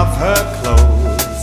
off her clothes.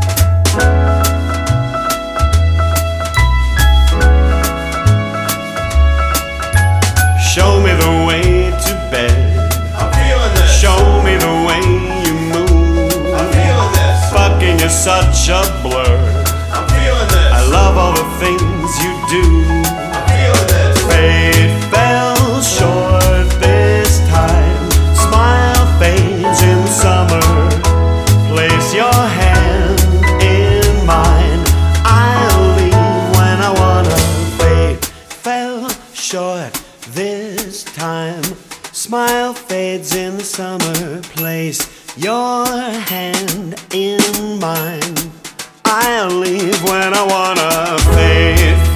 Show me the way to bed. I'm feeling this. Show me the way you move. I'm feeling this. Fucking is such a blur. I'm feeling this. I love all the things you do. I'm feeling this. Fate fell short this time. Smile fades in summer. Place your hand in mine. I'll leave when I wanna. Fate fell short this time. Smile fades in the summer. Place your hand in mine. I'll leave when I wanna. Fate